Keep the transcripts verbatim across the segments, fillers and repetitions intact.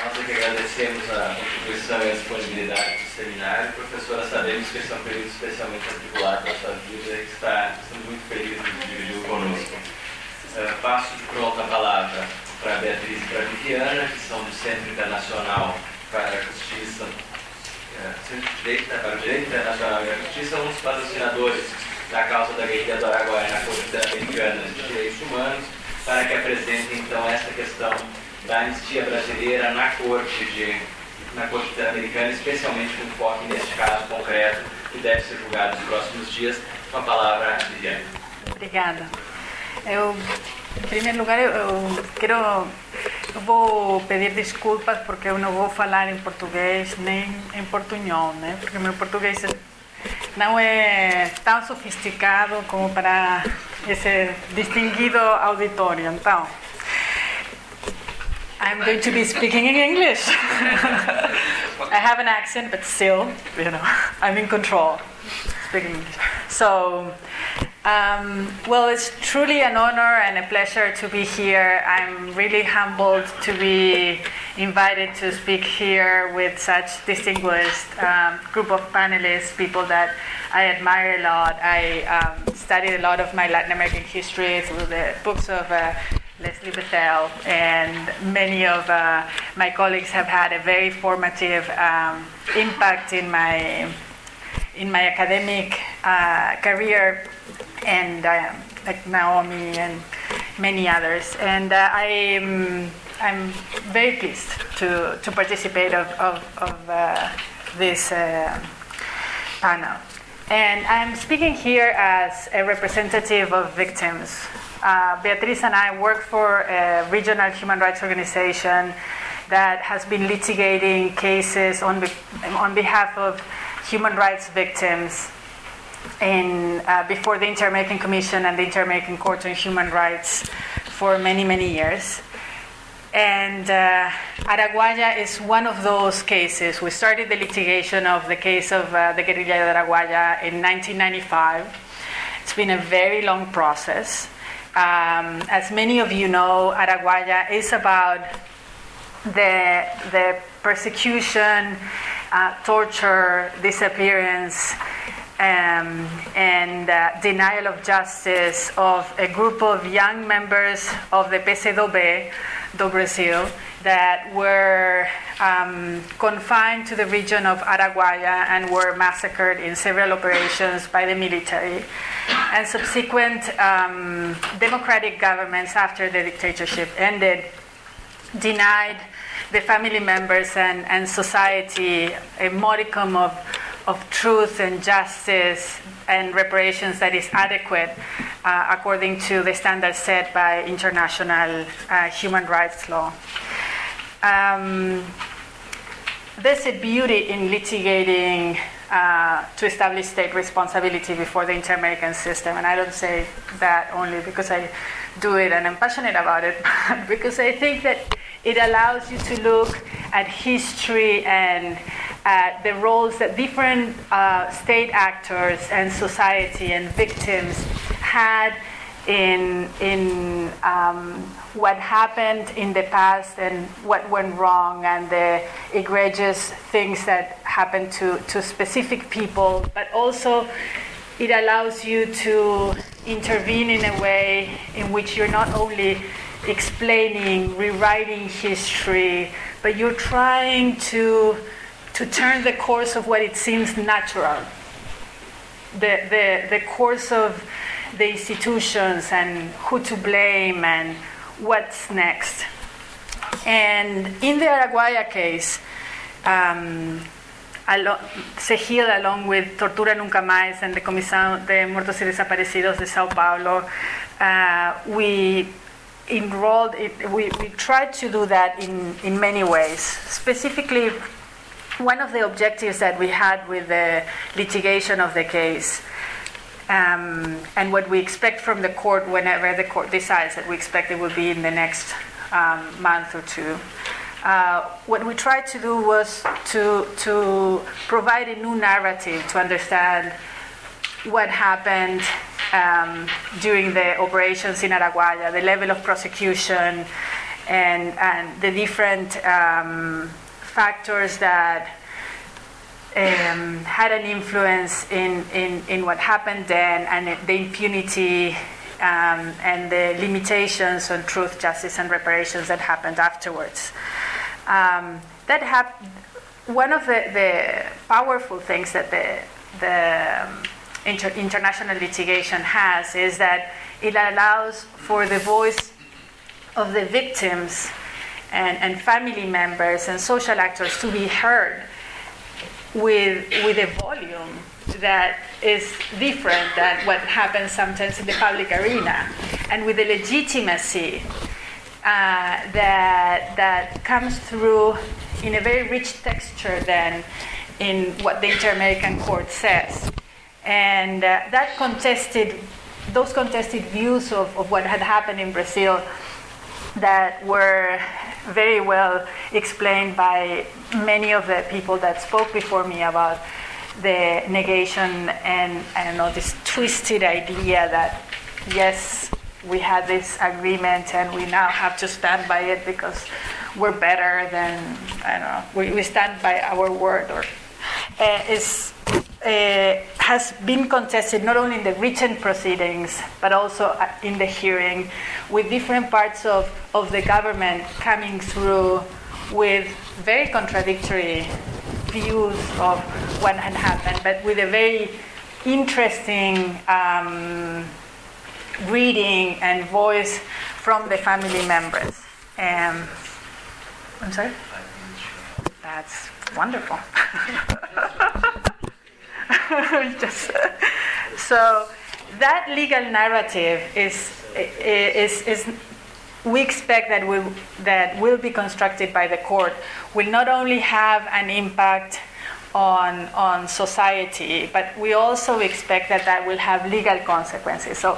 Nós aqui agradecemos a contribuição e a disponibilidade do seminário. Professora, sabemos que esse é um período especialmente atribulado para a sua vida e que está, estamos muito felizes de dividir conosco. Uh, passo de pronto a palavra para a Beatriz e para a Viviana, que são do Centro Internacional para a Justiça, uh, Centro de Direito, para o Direito Internacional e a Justiça, um dos patrocinadores da causa da guerrilha do Araguaia na Corte Interamericana de Direitos Humanos, para que apresentem então essa questão da anistia brasileira na Corte de, na Corte Interamericana, especialmente com foco neste caso concreto que deve ser julgado nos próximos dias. Com a palavra, Viviane. Obrigada. Eu, em primeiro lugar, eu, eu quero, eu vou pedir desculpas porque eu não vou falar em português nem em portunhol, né? Porque meu português não é tão sofisticado como para esse distinguido auditório. Então, I'm going to be speaking in English. I have an accent, but still, you know, I'm in control speaking English. So, um, well, it's truly an honor and a pleasure to be here. I'm really humbled to be invited to speak here with such distinguished um, group of panelists, people that I admire a lot. I um, studied a lot of my Latin American history through the books of uh, Leslie Bethel, and many of uh, my colleagues have had a very formative um, impact in my in my academic uh, career, and uh, like Naomi and many others. And uh, I'm I'm very pleased to to participate of of, of uh, this uh, panel. And I'm speaking here as a representative of victims. Uh, Beatriz and I work for a regional human rights organization that has been litigating cases on, be- on behalf of human rights victims in, uh, before the Inter-American Commission and the Inter-American Court on Human Rights for many, many years. And uh, Araguaia is one of those cases. We started the litigation of the case of uh, the guerrilla de Araguaia in nineteen ninety-five. It's been a very long process. Um, as many of you know, Araguaia is about the, the persecution, uh, torture, disappearance, um, and uh, denial of justice of a group of young members of the P C do B do Brasil that were um, confined to the region of Araguaia and were massacred in several operations by the military. And subsequent um, democratic governments after the dictatorship ended denied the family members and, and society a modicum of, of truth and justice and reparations that is adequate uh, according to the standards set by international uh, human rights law. Um, there's a beauty in litigating uh, to establish state responsibility before the Inter-American system, and I don't say that only because I do it and I'm passionate about it, but because I think that it allows you to look at history and at the roles that different uh, state actors and society and victims had in in um, what happened in the past and what went wrong and the egregious things that happened to, to specific people, but also it allows you to intervene in a way in which you're not only explaining, rewriting history, but you're trying to to turn the course of what it seems natural, the the, the course of the institutions and who to blame and what's next. And in the Araguaia case, um, alo- Segil, along with Tortura Nunca Más and the Comisión de Muertos y Desaparecidos de Sao Paulo, uh, we enrolled, it, we, we tried to do that in, in many ways. Specifically, one of the objectives that we had with the litigation of the case Um, and what we expect from the court whenever the court decides that we expect it will be in the next um, month or two. Uh, what we tried to do was to, to provide a new narrative to understand what happened um, during the operations in Araguaia, the level of prosecution, and, and the different um, factors that um, had an influence in, in, in what happened then, and the impunity um, and the limitations on truth, justice, and reparations that happened afterwards. Um, that hap- one of the, the powerful things that the, the um, inter- international litigation has is that it allows for the voice of the victims and, and family members and social actors to be heard with, with a volume that is different than what happens sometimes in the public arena, and with the legitimacy uh, that, that comes through in a very rich texture then in what the Inter-American Court says. And uh, that contested, those contested views of, of what had happened in Brazil that were very well explained by many of the people that spoke before me about the negation and, I don't know, this twisted idea that, yes, we had this agreement and we now have to stand by it because we're better than, I don't know, we, we stand by our word. Or uh, is, uh, has been contested not only in the written proceedings, but also in the hearing, with different parts of, of the government coming through with very contradictory views of what had happened, but with a very interesting um, reading and voice from the family members. Um, I'm sorry? That's wonderful. Just, so that legal narrative is, is, is we expect that will, that will be constructed by the court will not only have an impact on, on society, but we also expect that that will have legal consequences. So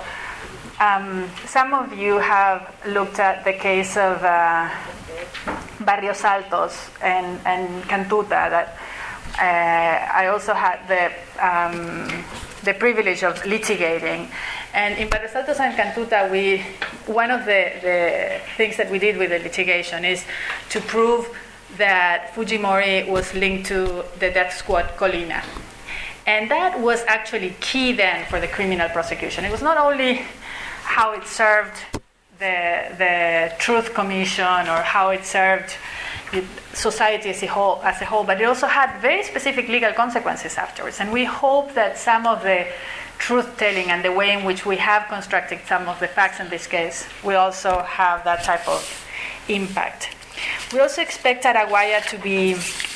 um, some of you have looked at the case of uh, Barrios Altos and, and Cantuta that uh, I also had the, um, the privilege of litigating. And in Barrios Altos and Cantuta, we, one of the, the things that we did with the litigation is to prove that Fujimori was linked to the death squad Colina. And that was actually key then for the criminal prosecution. It was not only how it served the, the Truth Commission or how it served society as a whole, as a whole, but it also had very specific legal consequences afterwards. And we hope that some of the truth-telling and the way in which we have constructed some of the facts in this case will also have that type of impact. We also expect Araguaia to be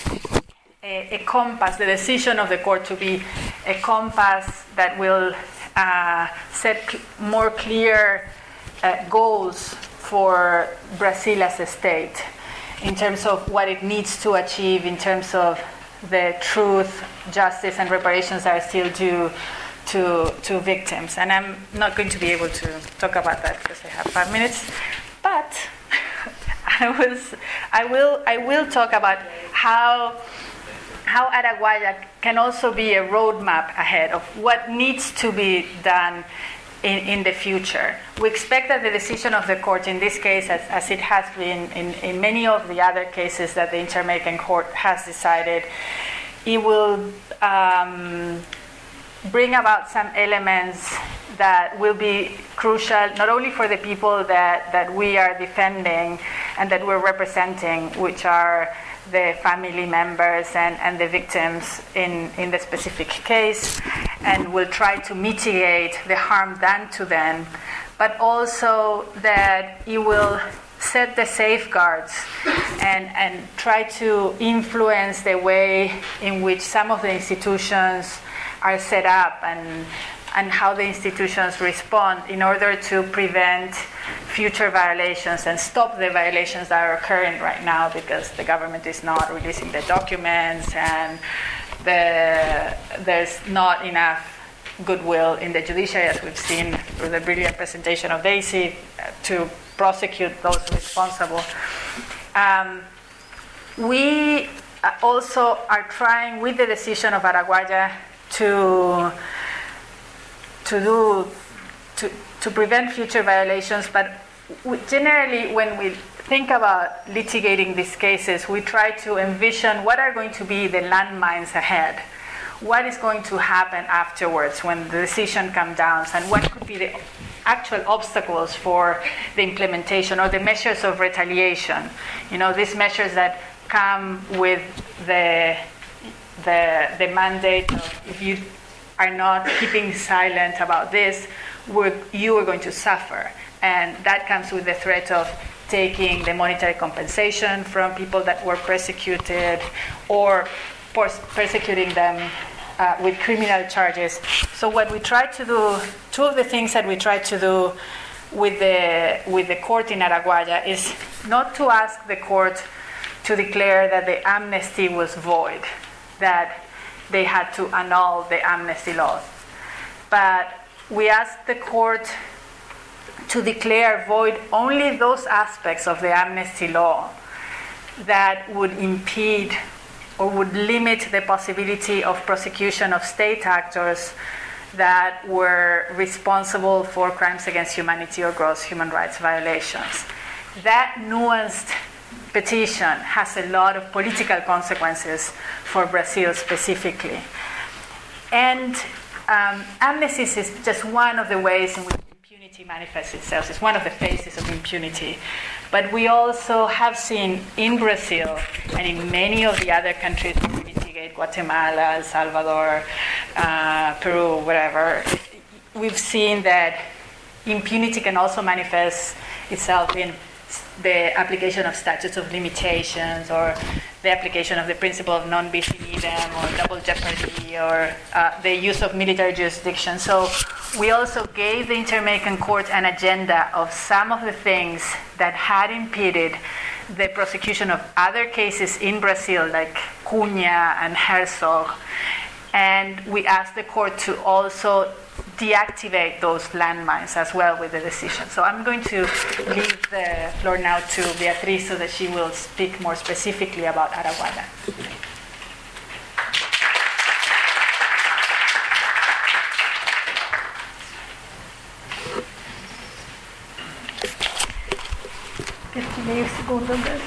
a, a compass, the decision of the court to be a compass that will uh, set cl- more clear uh, goals for Brazil as a state in terms of what it needs to achieve, in terms of the truth, justice, and reparations that are still due to, to victims. And I'm not going to be able to talk about that because I have five minutes. But I was, I will, I will talk about how, how Araguaia can also be a roadmap ahead of what needs to be done in, in the future. We expect that the decision of the court in this case, as, as it has been in, in many of the other cases that the Inter-American Court has decided, it will um, bring about some elements that will be crucial not only for the people that, that we are defending and that we're representing, which are the family members and, and the victims in, in the specific case, and will try to mitigate the harm done to them, but also that it will set the safeguards and, and try to influence the way in which some of the institutions are set up and and how the institutions respond in order to prevent future violations and stop the violations that are occurring right now because the government is not releasing the documents and the, there's not enough goodwill in the judiciary, as we've seen through the brilliant presentation of Daisy, to prosecute those responsible. Um, we also are trying, with the decision of Araguaia, to to do to, to prevent future violations, but we, generally when we think about litigating these cases, we try to envision what are going to be the landmines ahead. What is going to happen afterwards when the decision comes down, and what could be the actual obstacles for the implementation or the measures of retaliation. You know, these measures that come with the, the, the mandate of if you are not keeping silent about this, we're, you are going to suffer. And that comes with the threat of taking the monetary compensation from people that were persecuted or persecuting them uh, with criminal charges. So what we try to do, two of the things that we try to do with the, with the court in Araguaia is not to ask the court to declare that the amnesty was void, that they had to annul the amnesty laws. But we asked the court to declare void only those aspects of the amnesty law that would impede or would limit the possibility of prosecution of state actors that were responsible for crimes against humanity or gross human rights violations. That nuanced petition has a lot of political consequences for Brazil specifically. And um, amnesty is just one of the ways in which impunity manifests itself. It's one of the faces of impunity. But we also have seen in Brazil and in many of the other countries we litigate, Guatemala, El Salvador, uh, Peru, whatever, we've seen that impunity can also manifest itself in the application of statutes of limitations or the application of the principle of non bis in idem or double jeopardy or uh, the use of military jurisdiction. So we also gave the Inter-American Court an agenda of some of the things that had impeded the prosecution of other cases in Brazil like Cunha and Herzog. And we asked the court to also deactivate those landmines as well with the decision. So I'm going to leave the floor now to Beatriz so that she will speak more specifically about Araguaia. Meio segundo andando.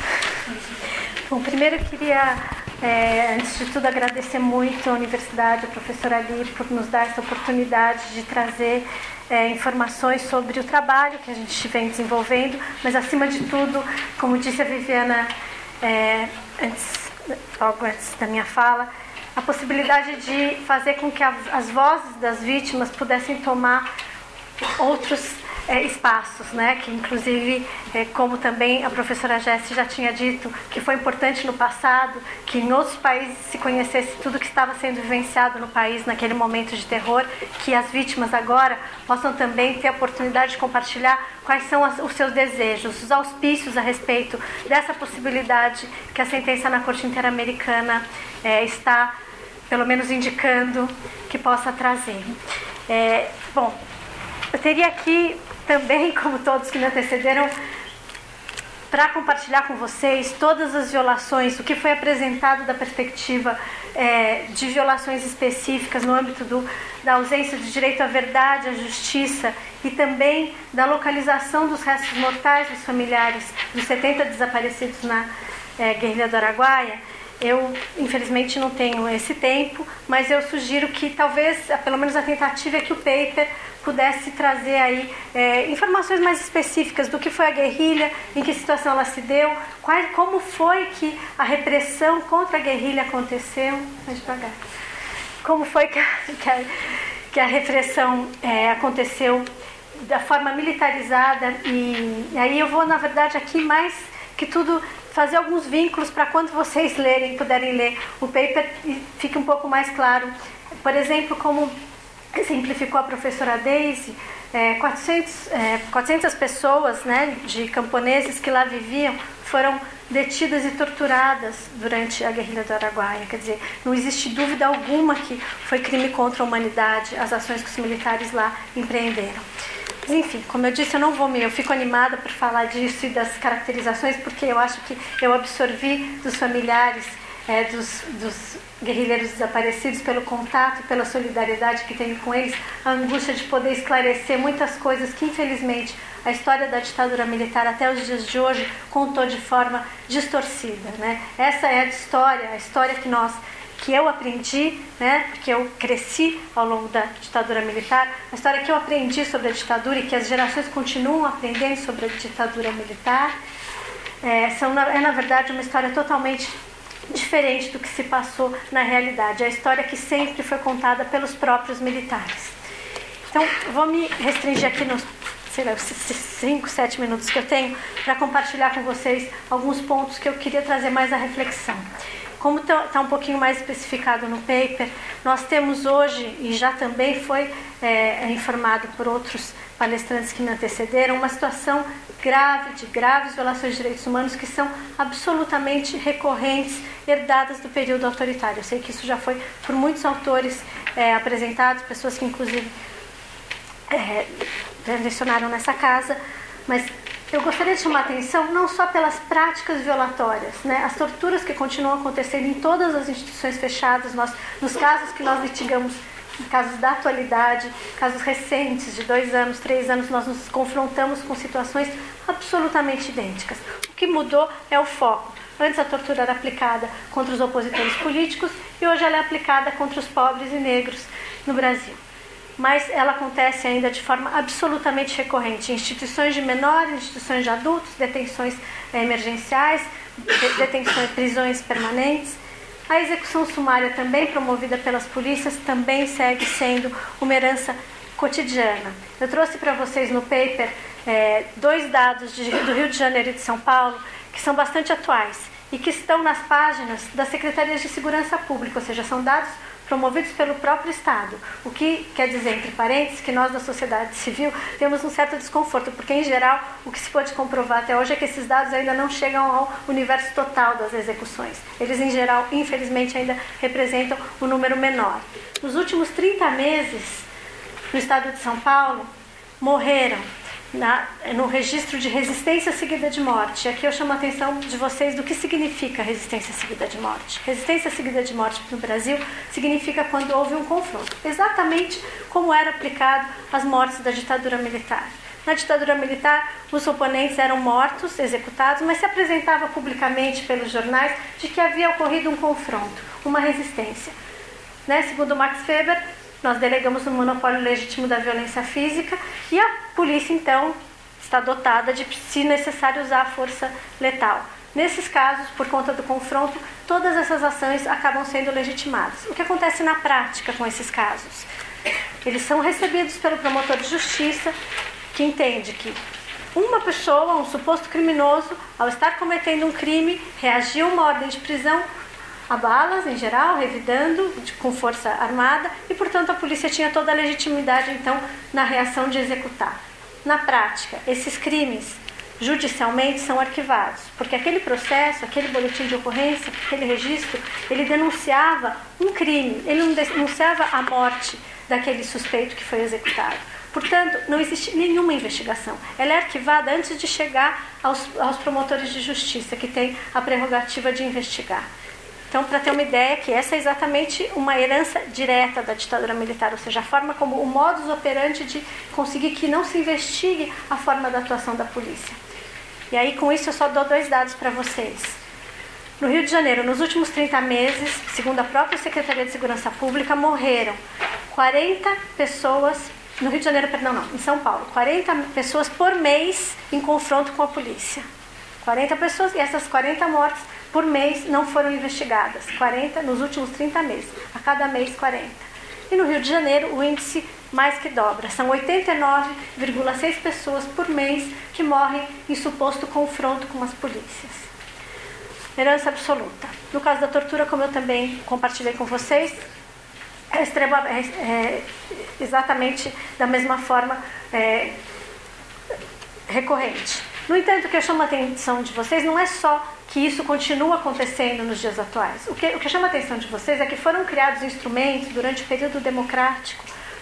Bom, primeiro eu queria, é, antes de tudo, agradecer muito a Universidade, a professora Ali, por nos dar essa oportunidade de trazer é, informações sobre o trabalho que a gente vem desenvolvendo, mas, acima de tudo, como disse a Viviana é, antes, logo antes da minha fala, a possibilidade de fazer com que as, as vozes das vítimas pudessem tomar outros É, espaços, né? Que inclusive, é, como também a professora Jessie já tinha dito, que foi importante no passado, que em outros países se conhecesse tudo que estava sendo vivenciado no país naquele momento de terror, que as vítimas agora possam também ter a oportunidade de compartilhar quais são as, os seus desejos, os auspícios a respeito dessa possibilidade que a sentença na Corte Interamericana é, está, pelo menos, indicando que possa trazer. É, bom, eu teria aqui também, como todos que me antecederam, para compartilhar com vocês todas as violações, o que foi apresentado da perspectiva é, de violações específicas no âmbito do, da ausência de direito à verdade, à justiça e também da localização dos restos mortais dos familiares dos setenta desaparecidos na é, guerrilha do Araguaia. Eu, infelizmente, não tenho esse tempo, mas eu sugiro que talvez, pelo menos a tentativa é que o paper pudesse trazer aí é, informações mais específicas do que foi a guerrilha, em que situação ela se deu, qual, como foi que a repressão contra a guerrilha aconteceu, mais devagar, como foi que a, que a, que a repressão é, aconteceu da forma militarizada, e, e aí eu vou, na verdade, aqui mais que tudo fazer alguns vínculos para quando vocês lerem, puderem ler o paper e fique um pouco mais claro. Por exemplo, como exemplificou a professora Daisy, é, quatrocentas, é, quatrocentas pessoas, né, de camponeses que lá viviam foram detidas e torturadas durante a guerrilha do Araguaia. Quer dizer, não existe dúvida alguma que foi crime contra a humanidade as ações que os militares lá empreenderam. Mas, enfim, como eu disse, eu não vou me... Eu fico animada por falar disso e das caracterizações, porque eu acho que eu absorvi dos familiares, é, dos, dos guerrilheiros desaparecidos, pelo contato e pela solidariedade que tenho com eles, a angústia de poder esclarecer muitas coisas que, infelizmente, a história da ditadura militar até os dias de hoje contou de forma distorcida, né? Essa é a história, a história que nós, que eu aprendi, né? Porque eu cresci ao longo da ditadura militar, a história que eu aprendi sobre a ditadura e que as gerações continuam aprendendo sobre a ditadura militar, é, são, é na verdade uma história totalmente diferente do que se passou na realidade. É a história que sempre foi contada pelos próprios militares. Então, vou me restringir aqui nos sei lá, cinco, sete minutos que eu tenho para compartilhar com vocês alguns pontos que eu queria trazer mais à reflexão. Como está um pouquinho mais especificado no paper, nós temos hoje, e já também foi é, informado por outros palestrantes que me antecederam, uma situação grave, de graves violações de direitos humanos que são absolutamente recorrentes, herdadas do período autoritário. Eu sei que isso já foi por muitos autores é, apresentados, pessoas que inclusive é, lecionaram nessa casa, mas eu gostaria de chamar a atenção não só pelas práticas violatórias, né? As torturas que continuam acontecendo em todas as instituições fechadas, nós, nos casos que nós litigamos, casos da atualidade, casos recentes, de dois anos, três anos, nós nos confrontamos com situações absolutamente idênticas. O que mudou é o foco. Antes a tortura era aplicada contra os opositores políticos e hoje ela é aplicada contra os pobres e negros no Brasil. Mas ela acontece ainda de forma absolutamente recorrente em instituições de menores, instituições de adultos, detenções eh, emergenciais, detenções, prisões permanentes. A execução sumária, também promovida pelas polícias, também segue sendo uma herança cotidiana. Eu trouxe para vocês no paper eh, dois dados de, do Rio de Janeiro e de São Paulo que são bastante atuais e que estão nas páginas das Secretarias de Segurança Pública, ou seja, são dados promovidos pelo próprio Estado, o que quer dizer, entre parênteses, que nós da sociedade civil temos um certo desconforto, porque em geral o que se pode comprovar até hoje é que esses dados ainda não chegam ao universo total das execuções. Eles em geral, infelizmente, ainda representam um número menor. Nos últimos trinta meses, no estado de São Paulo, morreram Na, no registro de resistência seguida de morte. Aqui eu chamo a atenção de vocês do que significa resistência seguida de morte. Resistência seguida de morte no Brasil significa quando houve um confronto, exatamente como era aplicado às mortes da ditadura militar. Na ditadura militar, os oponentes eram mortos, executados, mas se apresentava publicamente pelos jornais de que havia ocorrido um confronto, uma resistência. Né? Segundo Max Weber, nós delegamos o monopólio legítimo da violência física e a polícia, então, está dotada de, se necessário, usar a força letal. Nesses casos, por conta do confronto, todas essas ações acabam sendo legitimadas. O que acontece na prática com esses casos? Eles são recebidos pelo promotor de justiça, que entende que uma pessoa, um suposto criminoso, ao estar cometendo um crime, reagiu a uma ordem de prisão a balas, em geral, revidando com força armada e, portanto, a polícia tinha toda a legitimidade, então, na reação de executar. Na prática, esses crimes, judicialmente, são arquivados, porque aquele processo, aquele boletim de ocorrência, aquele registro, ele denunciava um crime, ele não denunciava a morte daquele suspeito que foi executado. Portanto, não existe nenhuma investigação. Ela é arquivada antes de chegar aos, aos promotores de justiça, que têm a prerrogativa de investigar. Então, para ter uma ideia, que essa é exatamente uma herança direta da ditadura militar, ou seja, a forma como o modus operandi de conseguir que não se investigue a forma da atuação da polícia. E aí, com isso, eu só dou dois dados para vocês. No Rio de Janeiro, nos últimos trinta meses, segundo a própria Secretaria de Segurança Pública, morreram quarenta pessoas, no Rio de Janeiro, perdão, não, em São Paulo, quarenta pessoas por mês em confronto com a polícia. quarenta pessoas, e essas quarenta mortes por mês não foram investigadas, quarenta nos últimos trinta meses, a cada mês quarenta. E no Rio de Janeiro o índice mais que dobra, são oitenta e nove vírgula seis pessoas por mês que morrem em suposto confronto com as polícias. Herança absoluta. No caso da tortura, como eu também compartilhei com vocês, é, extrema, é, é exatamente da mesma forma é, recorrente. No entanto, o que eu chamo a atenção de vocês não é só que isso continua acontecendo nos dias atuais. O que, o que chama a atenção de vocês é que foram criados instrumentos durante o período democrático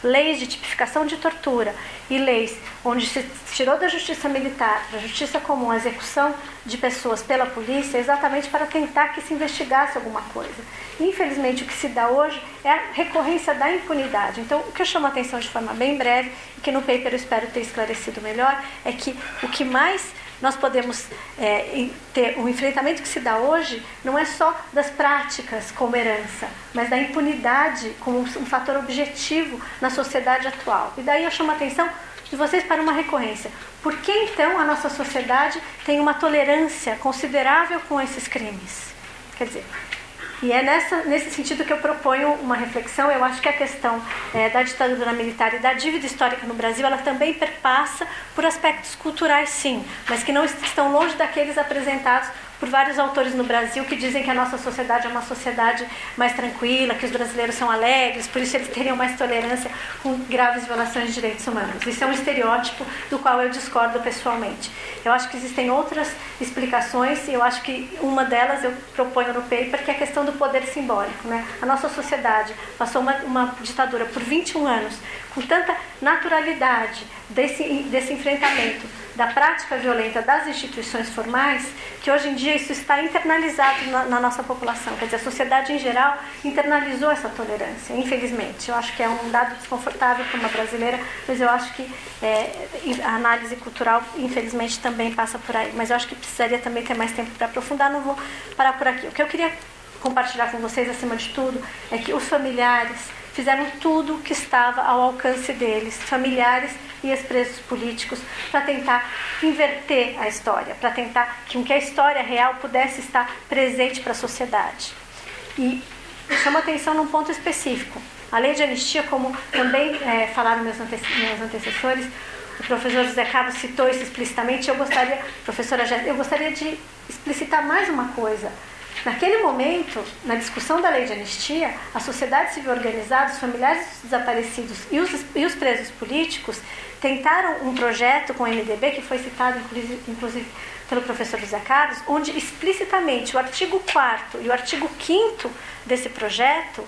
leis de tipificação de tortura e leis onde se tirou da justiça militar para a justiça comum a execução de pessoas pela polícia, exatamente para tentar que se investigasse alguma coisa. Infelizmente, o que se dá hoje é a recorrência da impunidade. Então, o que eu chamo a atenção de forma bem breve, e que no paper eu espero ter esclarecido melhor, é que o que mais nós podemos é, ter, o enfrentamento que se dá hoje não é só das práticas como herança, mas da impunidade como um fator objetivo na sociedade atual. E daí eu chamo a atenção de vocês para uma recorrência. Por que então a nossa sociedade tem uma tolerância considerável com esses crimes? Quer dizer, e é nessa, nesse sentido que eu proponho uma reflexão. Eu acho que a questão é, da ditadura militar e da dívida histórica no Brasil, ela também perpassa por aspectos culturais, sim, mas que não estão longe daqueles apresentados por vários autores no Brasil que dizem que a nossa sociedade é uma sociedade mais tranquila, que os brasileiros são alegres, por isso eles teriam mais tolerância com graves violações de direitos humanos. Isso é um estereótipo do qual eu discordo pessoalmente. Eu acho que existem outras explicações, e eu acho que uma delas eu proponho no paper, que é a questão do poder simbólico, né? A nossa sociedade passou uma, uma ditadura por vinte e um anos, com tanta naturalidade desse, desse enfrentamento da prática violenta das instituições formais, que hoje em dia isso está internalizado na, na nossa população. Quer dizer, a sociedade em geral internalizou essa tolerância, infelizmente. Eu acho que é um dado desconfortável para uma brasileira, mas eu acho que é, a análise cultural, infelizmente, também passa por aí. Mas eu acho que precisaria também ter mais tempo para aprofundar, não vou parar por aqui. O que eu queria compartilhar com vocês, acima de tudo, é que os familiares fizeram tudo o que estava ao alcance deles, familiares e ex-presos políticos, para tentar inverter a história, para tentar que a história real pudesse estar presente para a sociedade. E chamo a atenção num ponto específico. A lei de anistia, como também é, falaram meus, ante meus antecessores, o professor José Carlos citou isso explicitamente, eu gostaria, professora Jéssica, eu gostaria de explicitar mais uma coisa. Naquele momento, na discussão da lei de anistia, a sociedade civil organizada, os familiares dos desaparecidos e os, e os presos políticos tentaram um projeto com o M D B, que foi citado inclusive, inclusive pelo professor José Carlos, onde explicitamente o artigo quarto e o artigo quinto desse projeto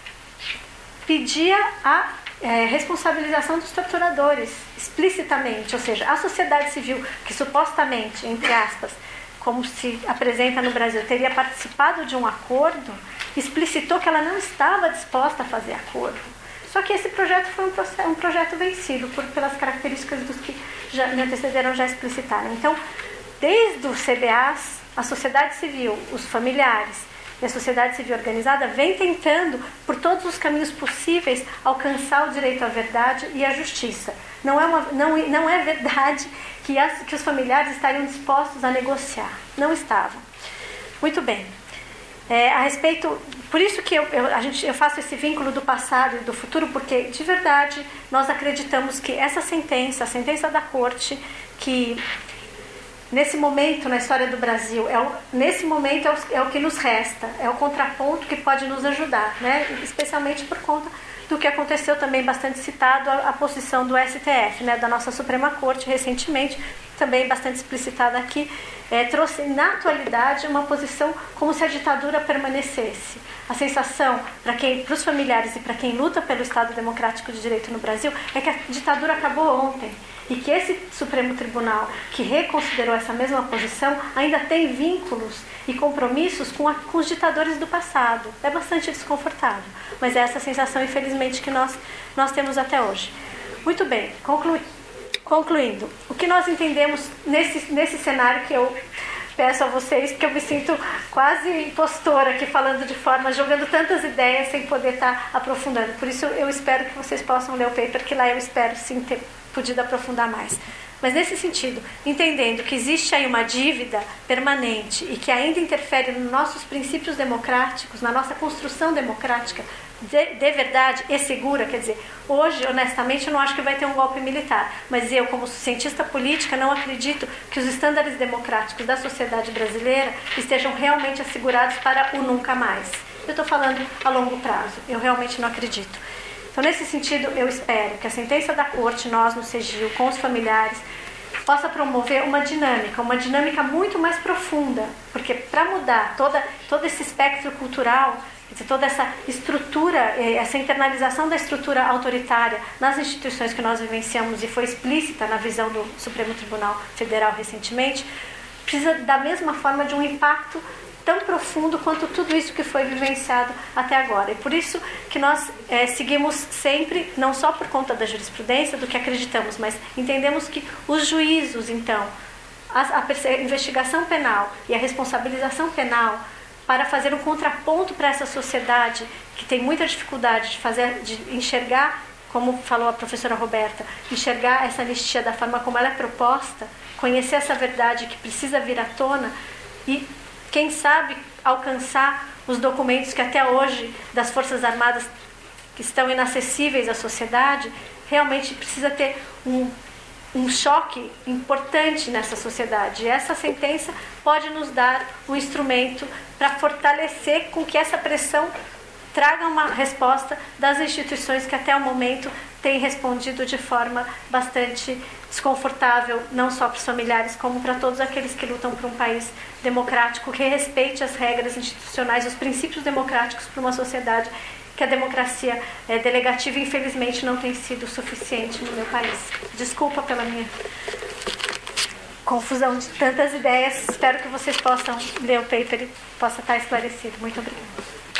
pedia a é, responsabilização dos torturadores, explicitamente. Ou seja, a sociedade civil, que supostamente, entre aspas, como se apresenta no Brasil, teria participado de um acordo, explicitou que ela não estava disposta a fazer acordo. Só que esse projeto foi um, processo, um projeto vencido, por, pelas características dos que já, me antecederam já explicitaram. Então, desde o C B A S, a sociedade civil, os familiares e a sociedade civil organizada vem tentando, por todos os caminhos possíveis, alcançar o direito à verdade e à justiça. Não é, uma, não, não é verdade que, as, que os familiares estariam dispostos a negociar. Não estavam. Muito bem. É, a respeito, por isso que eu, eu, a gente, eu faço esse vínculo do passado e do futuro, porque, de verdade, nós acreditamos que essa sentença, a sentença da Corte, que nesse momento na história do Brasil, é o, nesse momento é o, é o que nos resta, é o contraponto que pode nos ajudar, né? Especialmente por conta do que aconteceu também bastante citado, a, a posição do S T F, né? Da nossa Suprema Corte recentemente, também bastante explicitada aqui, é, trouxe na atualidade uma posição como se a ditadura permanecesse. A sensação para quem, para os familiares e para quem luta pelo Estado Democrático de Direito no Brasil é que a ditadura acabou ontem e que esse Supremo Tribunal que reconsiderou essa mesma posição ainda tem vínculos e compromissos com, a, com os ditadores do passado. É bastante desconfortável, mas é essa sensação, infelizmente, que nós, nós temos até hoje. Muito bem, conclu, concluindo, o que nós entendemos nesse, nesse cenário que eu peço a vocês, porque eu me sinto quase impostora aqui falando de forma, jogando tantas ideias sem poder estar aprofundando. Por isso eu espero que vocês possam ler o paper, que lá eu espero sim ter podido aprofundar mais. Mas nesse sentido, entendendo que existe aí uma dívida permanente e que ainda interfere nos nossos princípios democráticos, na nossa construção democrática de, de verdade e segura, quer dizer, hoje, honestamente, eu não acho que vai ter um golpe militar, mas eu, como cientista política, não acredito que os estándares democráticos da sociedade brasileira estejam realmente assegurados para o nunca mais. Eu estou falando a longo prazo, eu realmente não acredito. Então, nesse sentido, eu espero que a sentença da Corte, nós no CEGIL, com os familiares, possa promover uma dinâmica, uma dinâmica muito mais profunda, porque para mudar toda, todo esse espectro cultural, toda essa estrutura, essa internalização da estrutura autoritária nas instituições que nós vivenciamos e foi explícita na visão do Supremo Tribunal Federal recentemente, precisa da mesma forma de um impacto tão profundo quanto tudo isso que foi vivenciado até agora. E por isso que nós é, seguimos sempre, não só por conta da jurisprudência, do que acreditamos, mas entendemos que os juízos, então, a, a, a investigação penal e a responsabilização penal para fazer um contraponto para essa sociedade que tem muita dificuldade de, fazer, de enxergar, como falou a professora Roberta, enxergar essa anistia da forma como ela é proposta, conhecer essa verdade que precisa vir à tona e, quem sabe, alcançar os documentos que até hoje das Forças Armadas que estão inacessíveis à sociedade, realmente precisa ter um, um choque importante nessa sociedade. E essa sentença pode nos dar um instrumento para fortalecer com que essa pressão traga uma resposta das instituições que até o momento têm respondido de forma bastante desconfortável, não só para os familiares, como para todos aqueles que lutam por um país democrático, que respeite as regras institucionais, os princípios democráticos para uma sociedade que a democracia é, delegativa, infelizmente, não tem sido suficiente no meu país. Desculpa pela minha confusão de tantas ideias. Espero que vocês possam ler o paper e possa estar esclarecido. Muito obrigada.